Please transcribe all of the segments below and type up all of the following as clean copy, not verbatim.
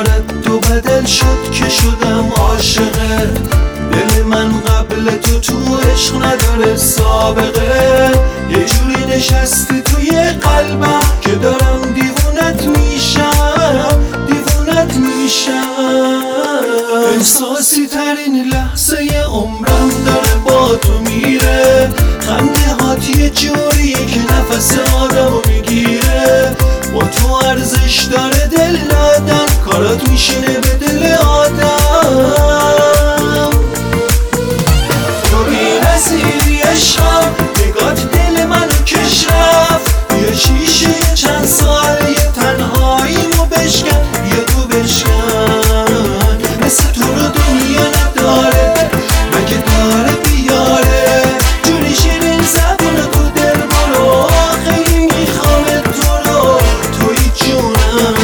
رفتارت تو بدل شد که شدم عاشقه. دل من قبل تو عشق نداره سابقه. یه جوری نشستی توی قلبم که دارم دیوونت میشم، دیوونت میشم. احساسی ترین لحظه عمرم داره با تو میره. خنده هات یه جوریه که نفس آدمو میگیره. با تو ارزش داره دل دادن، کارات میشینه به دل آدم. تو بی‌نظیری عشقم، نگات دل منو کش رفت. بیا شیشه چند سال یه تنهاییمو بشکن، بیا تو بشکن. مثل تو رو دنیا نداره، مگه داره بیاره. جوری شیرین زبون تو دل برو، خیلی میخوام تو رو، توی جونم.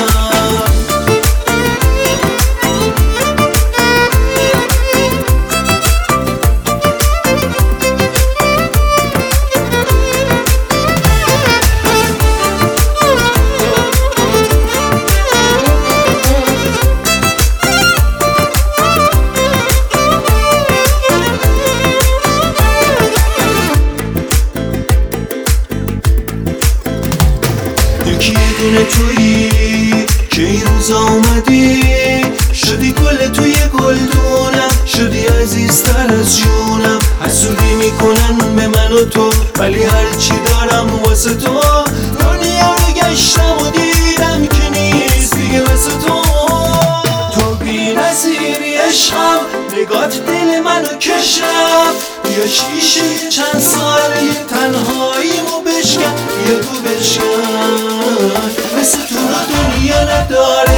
یکی دونه تویی که این روز آمدی، شدی گل توی گلدونم، شدی عزیزتر از جونم. حسودی میکنن به من و تو، ولی هرچی دارم واسه تو. دنیا رو گشتم و دیدم که نیست دیگه واسه تو. تو بی‌نظیری عشقم، نگات دل منو کش رفت. بیا شیشه چند سال یه تنهاییمو بشکن، بیا تو بشکن. مثل تو رو دنیا نداره.